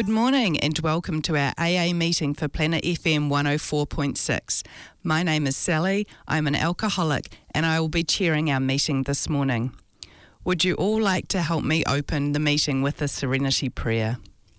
Good morning and welcome to our AA meeting for Planet FM 104.6. My name is Sally, I'm an alcoholic and I will be chairing our meeting this morning. Would you all like to help me open the meeting with a serenity prayer?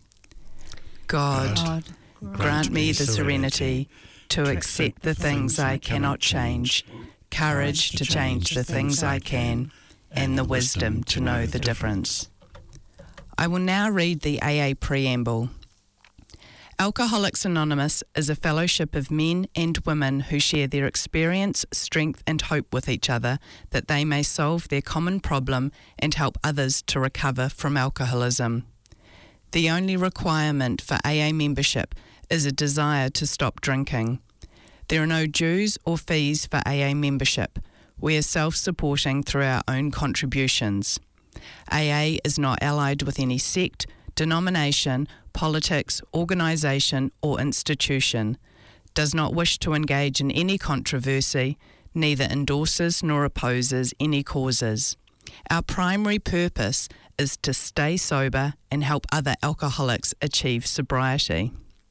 God, grant me the serenity to accept the things I cannot change, courage to change the things I can, and the wisdom to know the difference. I will now read the AA preamble. Alcoholics Anonymous is a fellowship of men and women who share their experience, strength and hope with each other that they may solve their common problem and help others to recover from alcoholism. The only requirement for AA membership is a desire to stop drinking. There are no dues or fees for AA membership. We are self-supporting through our own contributions. AA is not allied with any sect, denomination, politics, organisation or institution, does not wish to engage in any controversy, neither endorses nor opposes any causes. Our primary purpose is to stay sober and help other alcoholics achieve sobriety.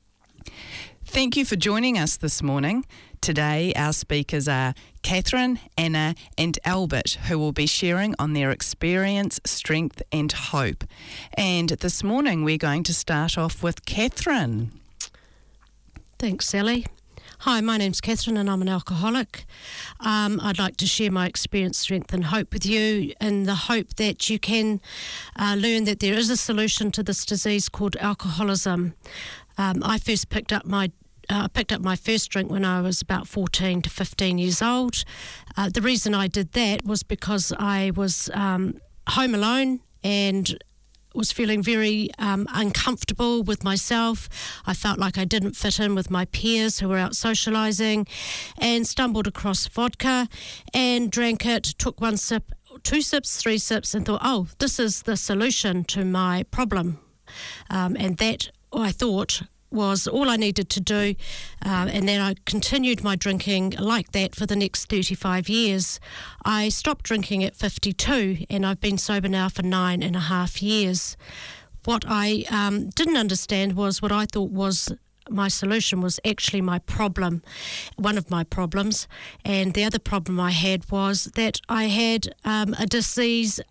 Thank you for joining us this morning. Today our speakers are Catherine, Anna and Albert, who will be sharing on their experience, strength and hope. And this morning we're going to start off with Catherine. Thanks, Sally. Hi, my name's Catherine and I'm an alcoholic. I'd like to share my experience, strength and hope with you, in the hope that you can learn that there is a solution to this disease called alcoholism. I first picked up my first drink when I was about 14 to 15 years old. The reason I did that was because I was home alone and was feeling very uncomfortable with myself. I felt like I didn't fit in with my peers who were out socialising, and stumbled across vodka and drank it, took one sip, 2 sips, 3 sips and thought, oh, this is the solution to my problem. And that, I thought, was all I needed to do, and then I continued my drinking like that for the next 35 years. I stopped drinking at 52 and I've been sober now for 9.5 years. What I didn't understand was what I thought was my solution was actually my problem, one of my problems, and the other problem I had was that I had a disease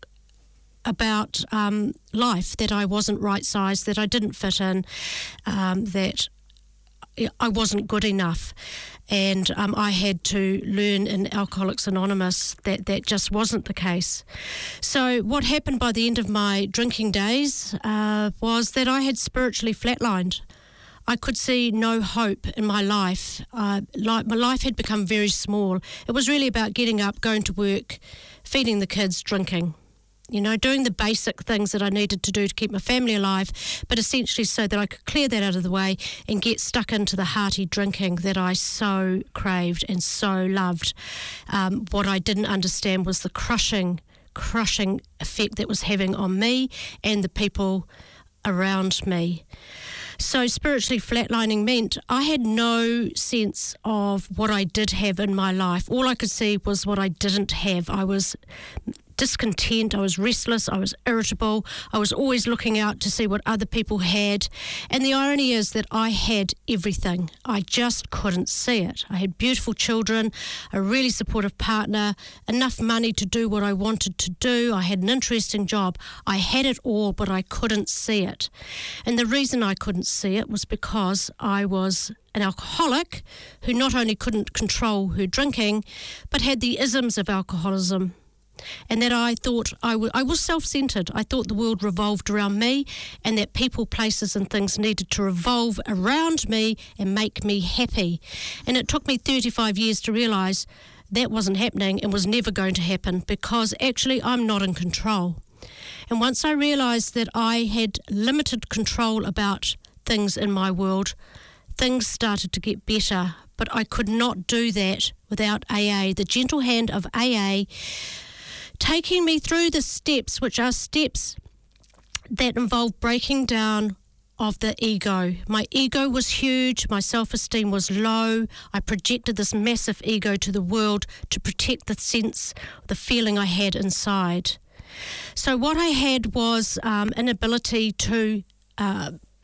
about life, that I wasn't right sized, that I didn't fit in, that I wasn't good enough. And I had to learn in Alcoholics Anonymous that that just wasn't the case. So what happened by the end of my drinking days was that I had spiritually flatlined. I could see no hope in my life. My life had become very small. It was really about getting up, going to work, feeding the kids, drinking. You know, doing the basic things that I needed to do to keep my family alive, but essentially so that I could clear that out of the way and get stuck into the hearty drinking that I so craved and so loved. What I didn't understand was the crushing effect that was having on me and the people around me. So spiritually flatlining meant I had no sense of what I did have in my life. All I could see was what I didn't have. I was discontent, I was restless, I was irritable, I was always looking out to see what other people had. And the irony is that I had everything. I just couldn't see it. I had beautiful children, a really supportive partner, enough money to do what I wanted to do. I had an interesting job. I had it all, but I couldn't see it. And the reason I couldn't see it was because I was an alcoholic who not only couldn't control her drinking, but had the isms of alcoholism. And that I thought I was self-centered. I thought the world revolved around me and that people, places and things needed to revolve around me and make me happy. And it took me 35 years to realise that wasn't happening and was never going to happen, because actually I'm not in control. And once I realised that I had limited control about things in my world, things started to get better. But I could not do that without AA, the gentle hand of AA, taking me through the steps, which are steps that involve breaking down of the ego. My ego was huge, my self-esteem was low. I projected this massive ego to the world to protect the sense, the feeling I had inside. So what I had was an ability to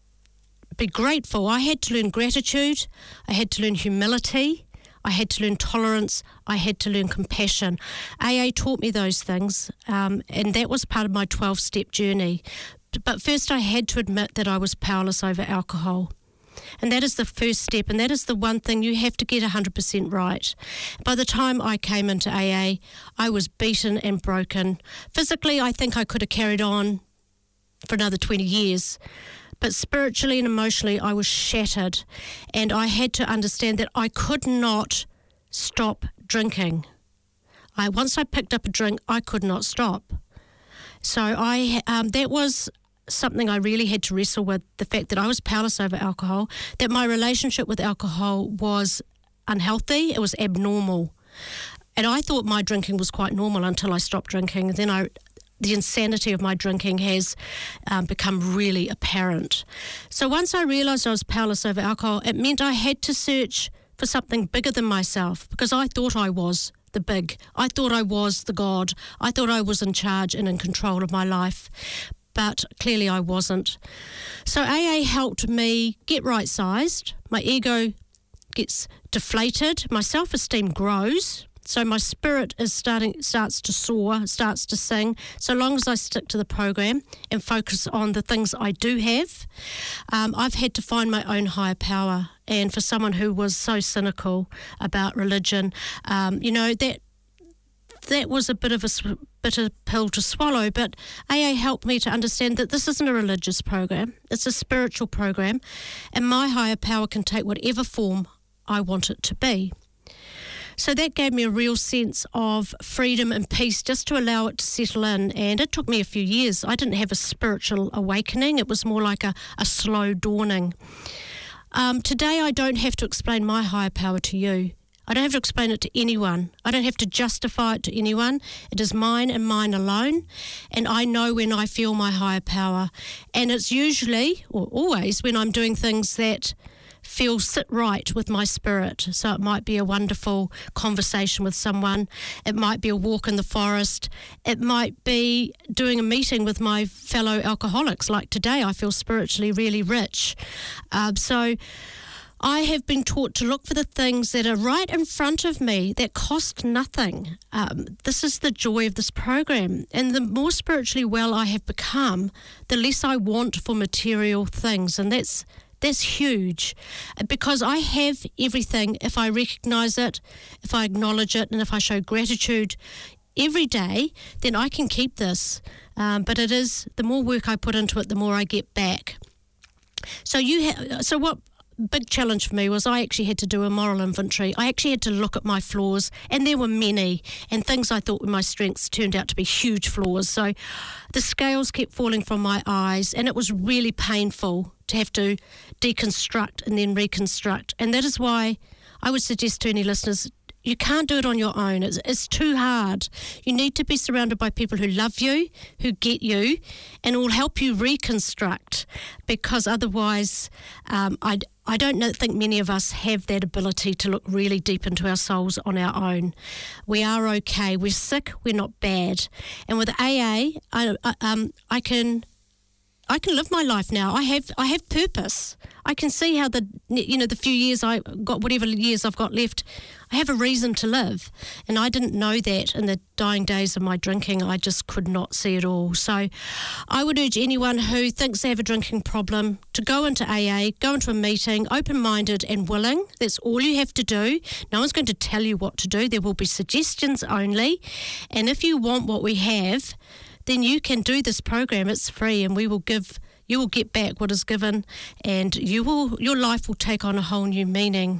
be grateful. I had to learn gratitude. I had to learn humility. I had to learn tolerance. I had to learn compassion. AA taught me those things, and that was part of my 12-step journey. But first I had to admit that I was powerless over alcohol. And that is the first step, and that is the one thing you have to get 100% right. By the time I came into AA, I was beaten and broken. Physically, I think I could have carried on for another 20 years. But spiritually and emotionally, I was shattered, and I had to understand that I could not stop drinking. Once I picked up a drink, I could not stop. So that was something I really had to wrestle with, the fact that I was powerless over alcohol, that my relationship with alcohol was unhealthy, it was abnormal. And I thought my drinking was quite normal until I stopped drinking. Then the insanity of my drinking has become really apparent. So once I realised I was powerless over alcohol, it meant I had to search for something bigger than myself, because I thought I was the big. I thought I was the God. I thought I was in charge and in control of my life. But clearly I wasn't. So AA helped me get right-sized. My ego gets deflated. My self-esteem grows. So my spirit starts to soar, starts to sing, so long as I stick to the program and focus on the things I do have. I've had to find my own higher power. And for someone who was so cynical about religion, that was a bit of a bitter pill to swallow, but AA helped me to understand that this isn't a religious program, it's a spiritual program, and my higher power can take whatever form I want it to be. So that gave me a real sense of freedom and peace just to allow it to settle in, and it took me a few years. I didn't have a spiritual awakening, it was more like a slow dawning. Today I don't have to explain my higher power to you. I don't have to explain it to anyone. I don't have to justify it to anyone. It is mine and mine alone. And I know when I feel my higher power. And it's usually, or always, when I'm doing things that sit right with my spirit. So it might be a wonderful conversation with someone. It might be a walk in the forest. It might be doing a meeting with my fellow alcoholics. Like today, I feel spiritually really rich. So I have been taught to look for the things that are right in front of me that cost nothing. This is the joy of this program. And the more spiritually well I have become, the less I want for material things. And that's huge, because I have everything if I recognise it, if I acknowledge it, and if I show gratitude every day, then I can keep this. But it is, the more work I put into it, the more I get back. So what big challenge for me was I actually had to do a moral inventory. I actually had to look at my flaws, and there were many, and things I thought were my strengths turned out to be huge flaws. So the scales kept falling from my eyes, and it was really painful to have to deconstruct and then reconstruct. And that is why I would suggest to any listeners, you can't do it on your own. It's too hard. You need to be surrounded by people who love you, who get you, and will help you reconstruct, because otherwise I don't think many of us have that ability to look really deep into our souls on our own. We are okay. We're sick. We're not bad. And with AA, I can live my life now. I have purpose. I can see how the few years I got, whatever years I've got left, I have a reason to live. And I didn't know that in the dying days of my drinking. I just could not see it all. So I would urge anyone who thinks they have a drinking problem to go into AA, go into a meeting, open-minded and willing. That's all you have to do. No one's going to tell you what to do. There will be suggestions only. And if you want what we have, then you can do this program. It's free, and you will get back what is given, and your life will take on a whole new meaning.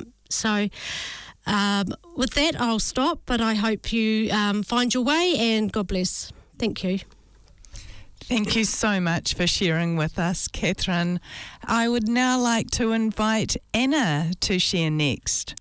With that, I'll stop, but I hope you find your way, and God bless. Thank you. Thank you so much for sharing with us, Catherine. I would now like to invite Anna to share next.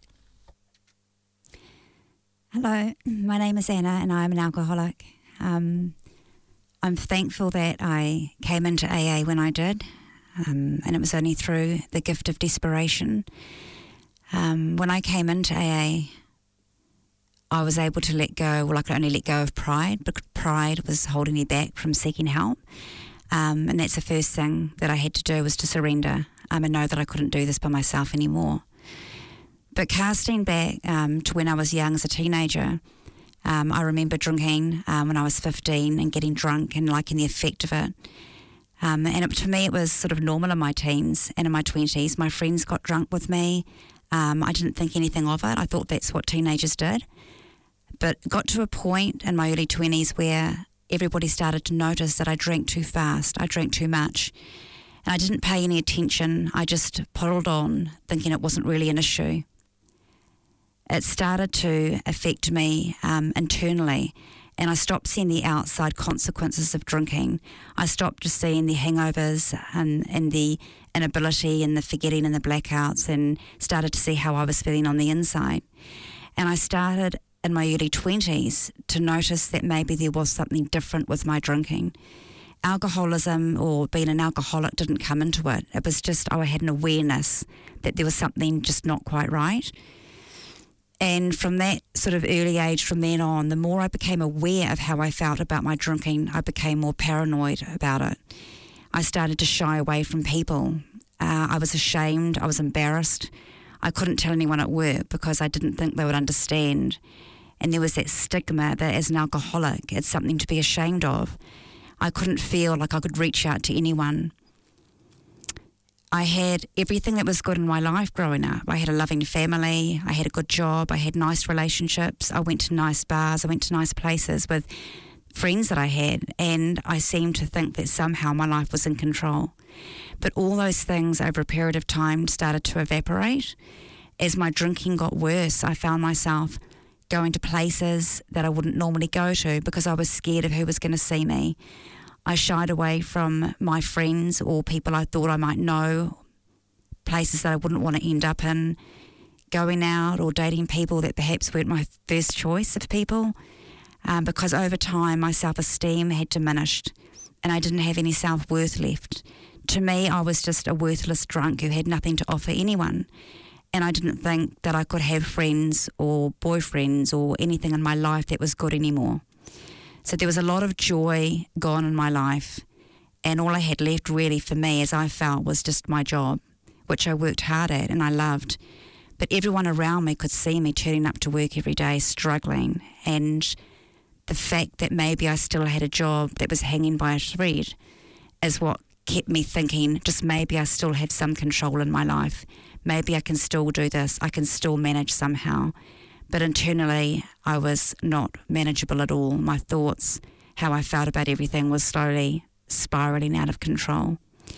Hello, my name is Anna, and I'm an alcoholic. I'm thankful that I came into AA when I did, and it was only through the gift of desperation. When I came into AA, I was able to let go, I could only let go of pride, because pride was holding me back from seeking help. And that's the first thing that I had to do, was to surrender and know that I couldn't do this by myself anymore. But casting back to when I was young as a teenager, I remember drinking when I was 15 and getting drunk and liking the effect of it. To me, it was sort of normal in my teens and in my 20s. My friends got drunk with me. I didn't think anything of it. I thought that's what teenagers did. But got to a point in my early 20s where everybody started to notice that I drank too fast. I drank too much. And I didn't pay any attention. I just puddled on, thinking it wasn't really an issue. It started to affect me internally, and I stopped seeing the outside consequences of drinking. I stopped just seeing the hangovers and the inability and the forgetting and the blackouts, and started to see how I was feeling on the inside. And I started in my early 20s to notice that maybe there was something different with my drinking. Alcoholism or being an alcoholic didn't come into it. It was just I had an awareness that there was something just not quite right. And from that sort of early age, from then on, the more I became aware of how I felt about my drinking, I became more paranoid about it. I started to shy away from people. I was ashamed. I was embarrassed. I couldn't tell anyone at work because I didn't think they would understand. And there was that stigma that as an alcoholic, it's something to be ashamed of. I couldn't feel like I could reach out to anyone. I had everything that was good in my life growing up. I had a loving family, I had a good job, I had nice relationships, I went to nice bars, I went to nice places with friends that I had, and I seemed to think that somehow my life was in control. But all those things over a period of time started to evaporate. As my drinking got worse, I found myself going to places that I wouldn't normally go to because I was scared of who was going to see me. I shied away from my friends or people I thought I might know, places that I wouldn't want to end up in, going out or dating people that perhaps weren't my first choice of people, because over time my self-esteem had diminished and I didn't have any self-worth left. To me, I was just a worthless drunk who had nothing to offer anyone, and I didn't think that I could have friends or boyfriends or anything in my life that was good anymore. So there was a lot of joy gone in my life, and all I had left really for me, as I felt, was just my job, which I worked hard at and I loved. But everyone around me could see me turning up to work every day struggling, and the fact that maybe I still had a job that was hanging by a thread is what kept me thinking, just maybe I still have some control in my life. Maybe I can still do this. I can still manage somehow. But internally, I was not manageable at all. My thoughts, how I felt about everything was slowly spiralling out of control.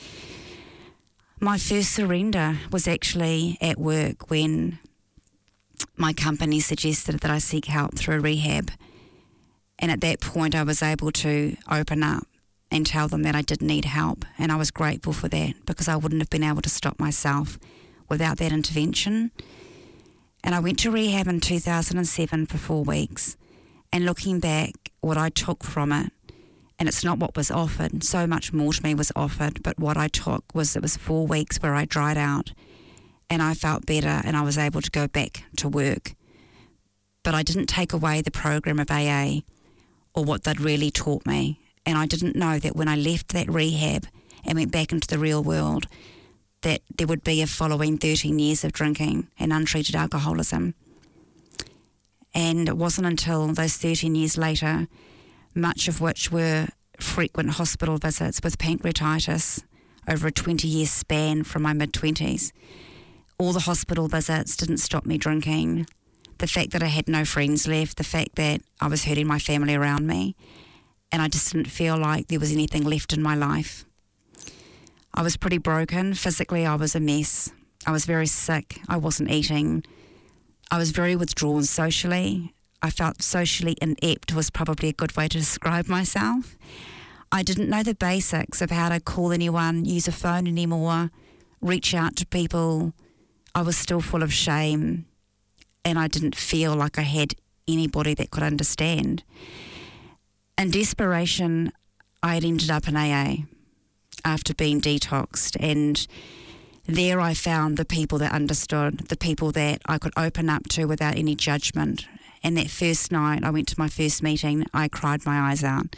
My first surrender was actually at work when my company suggested that I seek help through rehab. And at that point, I was able to open up and tell them that I did need help. And I was grateful for that because I wouldn't have been able to stop myself without that intervention. And I went to rehab in 2007 for 4 weeks. And looking back, what I took from it, and it's not what was offered, so much more to me was offered, but what I took was it was 4 weeks where I dried out and I felt better and I was able to go back to work. But I didn't take away the program of AA or what they'd really taught me. And I didn't know that when I left that rehab and went back into the real world, that there would be a following 13 years of drinking and untreated alcoholism. And it wasn't until those 13 years later, much of which were frequent hospital visits with pancreatitis over a 20-year span from my mid-20s. All the hospital visits didn't stop me drinking. The fact that I had no friends left, the fact that I was hurting my family around me, and I just didn't feel like there was anything left in my life. I was pretty broken. Physically, I was a mess. I was very sick. I wasn't eating. I was very withdrawn socially. I felt socially inept was probably a good way to describe myself. I didn't know the basics of how to call anyone, use a phone anymore, reach out to people. I was still full of shame, and I didn't feel like I had anybody that could understand. In desperation, I had ended up in AA after being detoxed, and there I found the people that understood, the people that I could open up to without any judgment. And that first night I went to my first meeting, I cried my eyes out,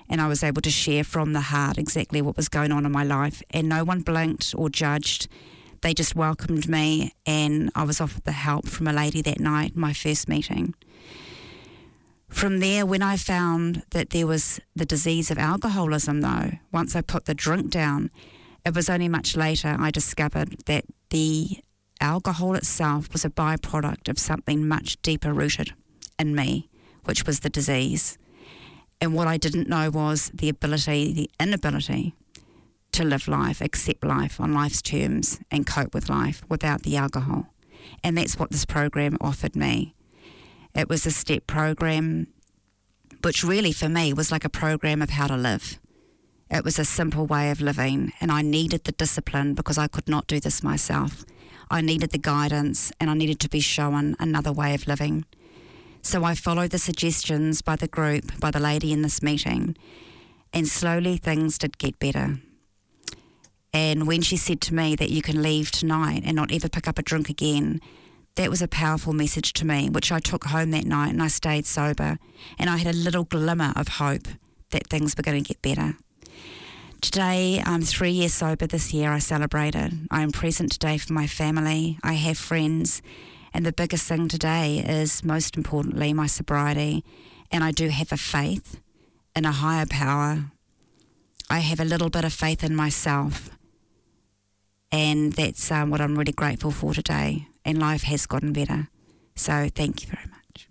and I was able to share from the heart exactly what was going on in my life, and no one blinked or judged. They just welcomed me, and I was offered the help from a lady that night, my first meeting. From there, when I found that there was the disease of alcoholism, though, once I put the drink down, it was only much later I discovered that the alcohol itself was a byproduct of something much deeper rooted in me, which was the disease. And what I didn't know was the inability to live life, accept life on life's terms and cope with life without the alcohol. And that's what this program offered me. It was a step program, which really for me was like a program of how to live. It was a simple way of living, and I needed the discipline because I could not do this myself. I needed the guidance, and I needed to be shown another way of living. So I followed the suggestions by the group, by the lady in this meeting, and slowly things did get better. And when she said to me that you can leave tonight and not ever pick up a drink again, that was a powerful message to me, which I took home that night, and I stayed sober, and I had a little glimmer of hope that things were going to get better. Today, I'm 3 years sober this year. I celebrated. I am present today for my family. I have friends. And the biggest thing today is, most importantly, my sobriety. And I do have a faith in a higher power. I have a little bit of faith in myself. And that's what I'm really grateful for today. And life has gotten better. So thank you very much.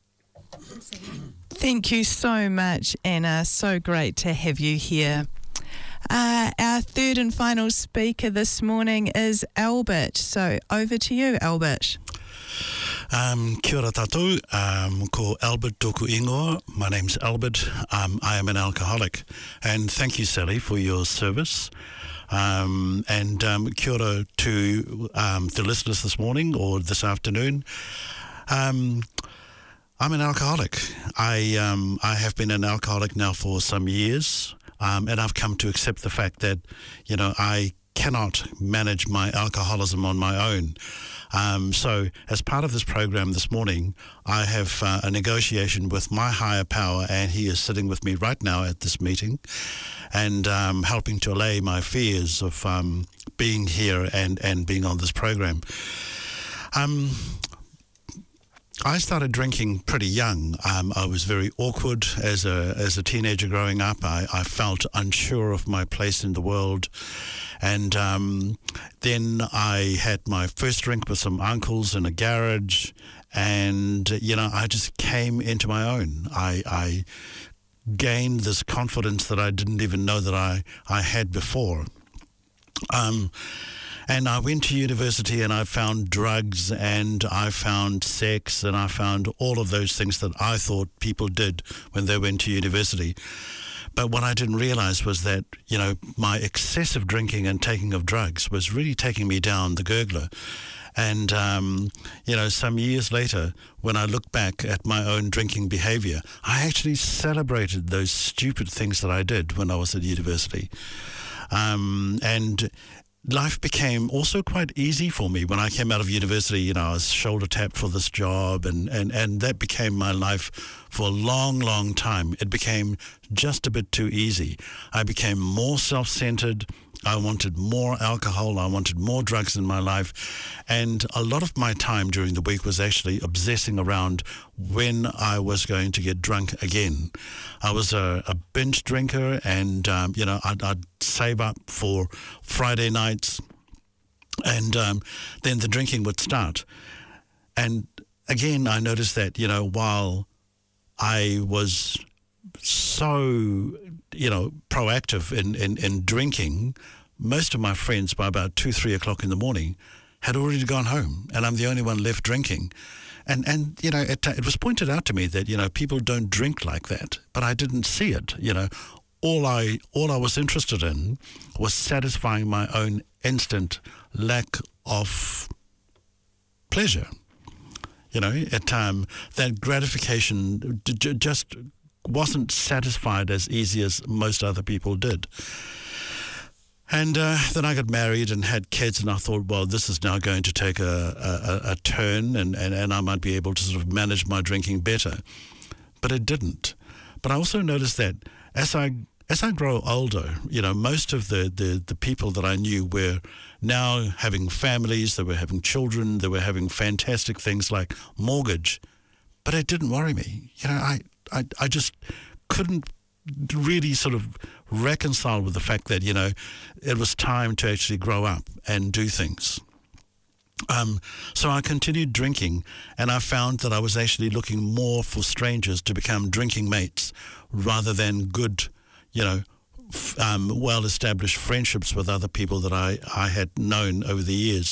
Thank you so much, Anna. So great to have you here. Our third and final speaker this morning is Albert. So over to you, Albert. Kia ora tātou, ko Albert tōku ingoa. My name's Albert. I am an alcoholic. And thank you, Sally, for your service. And kia ora to the listeners this morning or this afternoon. I'm an alcoholic. I have been an alcoholic now for some years. And I've come to accept the fact that, I cannot manage my alcoholism on my own. So as part of this program this morning, I have a negotiation with my higher power, and he is sitting with me right now at this meeting and helping to allay my fears of being here and being on this program. I started drinking pretty young. I was very awkward as a teenager growing up. I felt unsure of my place in the world. And then I had my first drink with some uncles in a garage. And, I just came into my own. I gained this confidence that I didn't even know that I had before. And I went to university, and I found drugs, and I found sex, and I found all of those things that I thought people did when they went to university. But what I didn't realize was that, my excessive drinking and taking of drugs was really taking me down the gurgler. And, some years later, when I look back at my own drinking behavior, I actually celebrated those stupid things that I did when I was at university. And life became also quite easy for me. When I came out of university, I was shoulder tapped for this job, and that became my life for a long, long time. It became just a bit too easy. I became more self-centered. I wanted more alcohol. I wanted more drugs in my life. And a lot of my time during the week was actually obsessing around when I was going to get drunk again. I was a binge drinker, and, I'd save up for Friday nights, and then the drinking would start. And again, I noticed that, while I was so, proactive in drinking, most of my friends by about 2-3 o'clock in the morning had already gone home, and I'm the only one left drinking. And it was pointed out to me that, people don't drink like that, but I didn't see it. All I was interested in was satisfying my own instant lack of pleasure. That gratification just wasn't satisfied as easy as most other people did. And then I got married and had kids, and I thought, well, this is now going to take a turn, and I might be able to sort of manage my drinking better. But it didn't. But I also noticed that as I grow older, most of the people that I knew were now having families, they were having children, they were having fantastic things like mortgage, but it didn't worry me. I just couldn't really sort of reconcile with the fact that, it was time to actually grow up and do things. So I continued drinking, and I found that I was actually looking more for strangers to become drinking mates rather than good, well-established friendships with other people that I had known over the years.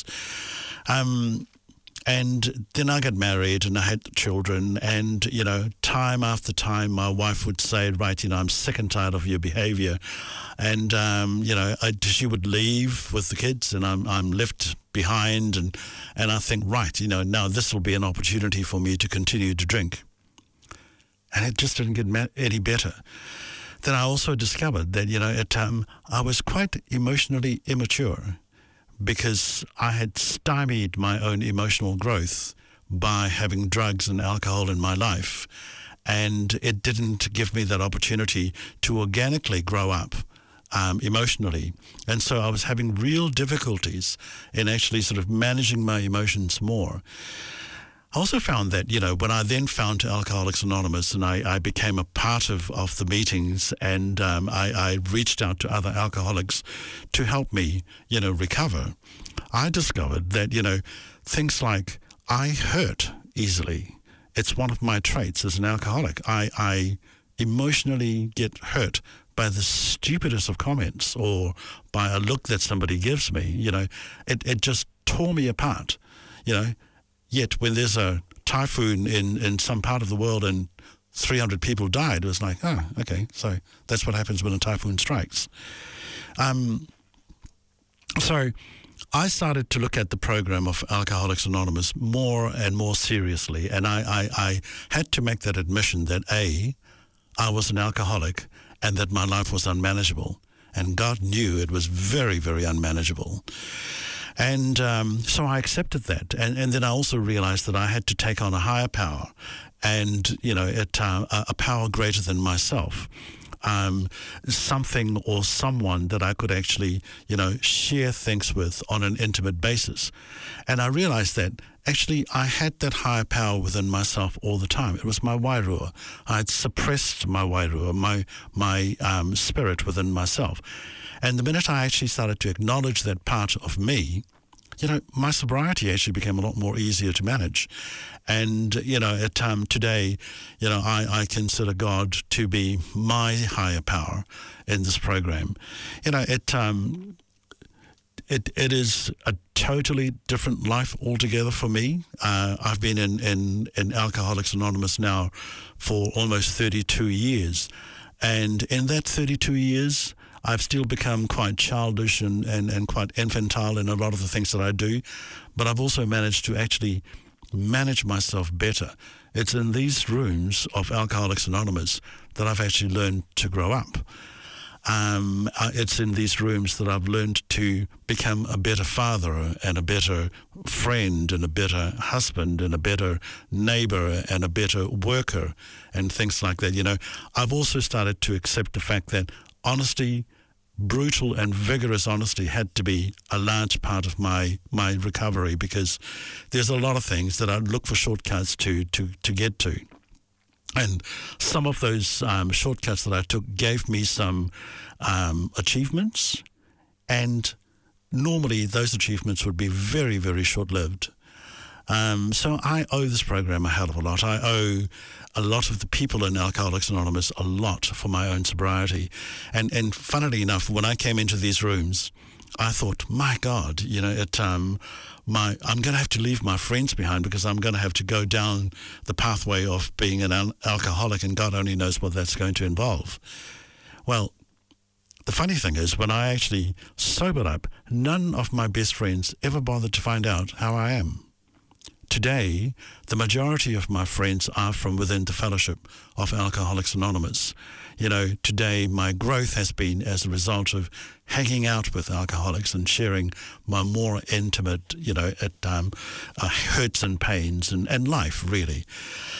And then I got married and I had children, and, time after time my wife would say, right, I'm sick and tired of your behavior. And, she would leave with the kids, and I'm left behind, and I think, right, now this will be an opportunity for me to continue to drink. And it just didn't get any better. Then I also discovered that, I was quite emotionally immature, because I had stymied my own emotional growth by having drugs and alcohol in my life, and it didn't give me that opportunity to organically grow up emotionally. And so I was having real difficulties in actually sort of managing my emotions more. I also found that, when I then found Alcoholics Anonymous and I became a part of the meetings, and I reached out to other alcoholics to help me, recover, I discovered that, things like I hurt easily. It's one of my traits as an alcoholic. I emotionally get hurt by the stupidest of comments or by a look that somebody gives me. It just tore me apart, Yet when there's a typhoon in some part of the world and 300 people died, it was like, oh, okay, so that's what happens when a typhoon strikes. So I started to look at the program of Alcoholics Anonymous more and more seriously, and I had to make that admission that I was an alcoholic and that my life was unmanageable, and God knew it was very, very unmanageable. And so I accepted that. And then I also realized that I had to take on a higher power and, a power greater than myself. Something or someone that I could actually, share things with on an intimate basis. And I realized that actually I had that higher power within myself all the time. It was my wairua. I had suppressed my wairua, my spirit within myself. And the minute I actually started to acknowledge that part of me, my sobriety actually became a lot more easier to manage. And, today, I consider God to be my higher power in this program. It is a totally different life altogether for me. I've been in Alcoholics Anonymous now for almost 32 years. And in that 32 years, I've still become quite childish and quite infantile in a lot of the things that I do, but I've also managed to actually manage myself better. It's in these rooms of Alcoholics Anonymous that I've actually learned to grow up. It's in these rooms that I've learned to become a better father and a better friend and a better husband and a better neighbor and a better worker and things like that. I've also started to accept the fact that honesty, brutal and vigorous honesty, had to be a large part of my recovery, because there's a lot of things that I look for shortcuts to get to. And some of those shortcuts that I took gave me some achievements, and normally those achievements would be very, very short-lived. So I owe this program a hell of a lot. I owe a lot of the people in Alcoholics Anonymous a lot for my own sobriety. And funnily enough, when I came into these rooms, I thought, my God, I'm going to have to leave my friends behind, because I'm going to have to go down the pathway of being an alcoholic, and God only knows what that's going to involve. Well, the funny thing is, when I actually sobered up, none of my best friends ever bothered to find out how I am. Today, the majority of my friends are from within the fellowship of Alcoholics Anonymous. Today my growth has been as a result of hanging out with alcoholics and sharing my more intimate, hurts and pains and life, really.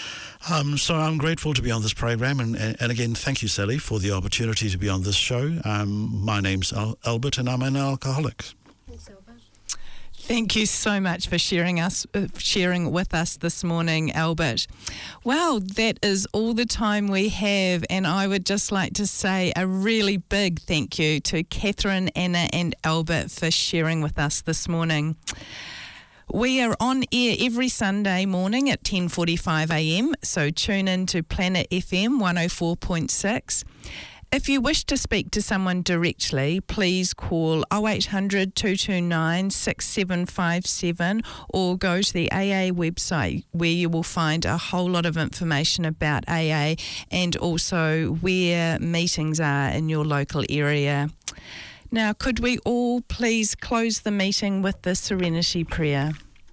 So I'm grateful to be on this program, and again, thank you, Sally, for the opportunity to be on this show. My name's Albert, and I'm an alcoholic. Thanks, Albert. Thank you so much for sharing with us this morning, Albert. Well, that is all the time we have, and I would just like to say a really big thank you to Catherine, Anna and Albert for sharing with us this morning. We are on air every Sunday morning at 10:45am, so tune in to Planet FM 104.6. If you wish to speak to someone directly, please call 0800 229 6757 or go to the AA website, where you will find a whole lot of information about AA and also where meetings are in your local area. Now, could we all please close the meeting with the Serenity Prayer?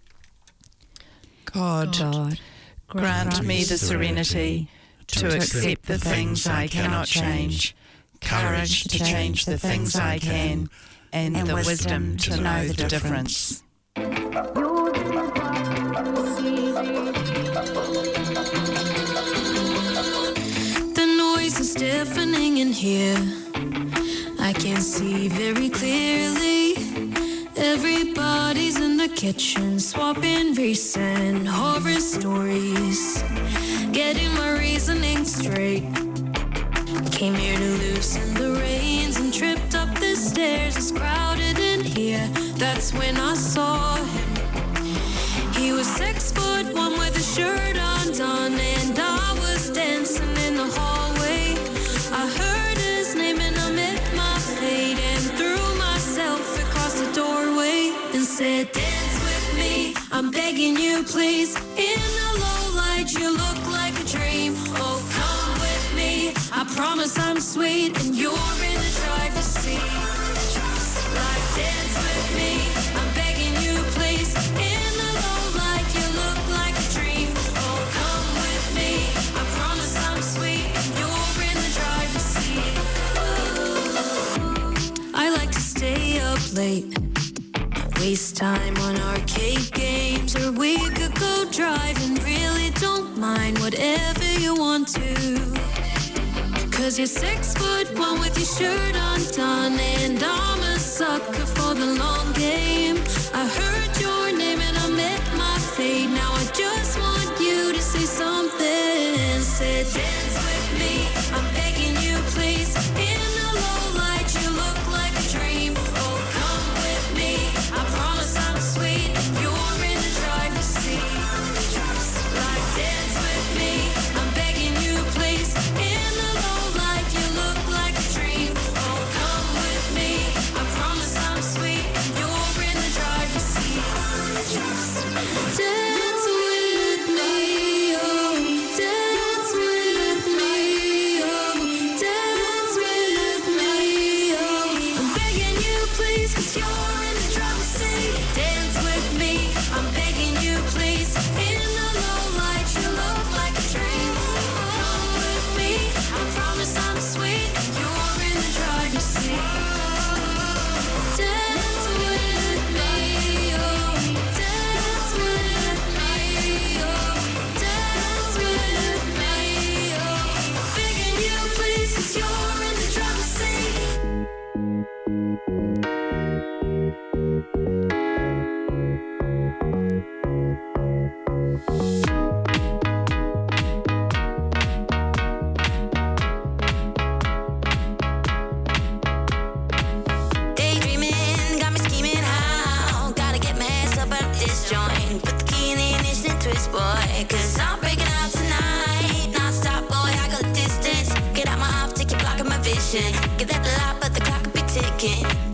God, grant me the serenity to accept the things I cannot change, courage to change the things I can, and the wisdom to know the difference. The noise is deafening in here. I can see very clearly. Everybody's in the kitchen, swapping recent horror stories, getting my reasoning straight. Came here to loosen the reins and tripped up the stairs. It's crowded in here. That's when I saw him. He was 6'1" with a shirt undone, and I was dancing in the hallway. I heard his name and I met my fate and threw myself across the doorway and said, dance with me, I'm begging you please. In the low light you look like a dream. Oh, come with me, I promise I'm sweet, and you're in the driver's seat. Like, dance with me, I'm begging you please. In the low light you look like a dream. Oh, come with me, I promise I'm sweet, and you're in the driver's seat. I like to stay up late, waste time on arcade games, or we could go driving. Really don't mind whatever you want to, 'cause you're 6'1" with your shirt undone, and I'm a sucker for the long game. I heard your name and I met my fate. Now I just want you to say something. Said, dance with me, I'm begging you please. In the low light you look like a dream. Oh, come with me, I promise I'm sweet, you're in the driver's seat. Like, dance with me, I'm begging you please. In the low light you look like a dream. Oh, come with me, I promise I'm sweet, you're in the driver's seat. Dance with me, oh, dance with me, oh, dance with me, oh. I'm begging you please, 'cause you're in the driver's seat. Dance with me, I'm begging you please. In the low light you look like a dream. Come with me, I promise I'm sweet, you're in the driver's seat. Dance with me, oh, dance with me, oh, dance with me, oh. Begging you please, 'cause you're in the driver's seat. Daydreaming, got me scheming how. Gotta get my ass up out this joint. Put the key in the ignition, twist, boy. 'Cause I'm breaking out tonight. Non-stop, boy, I go the distance. Get out my optic, you're blocking my vision. Get that light, but the clock could be ticking.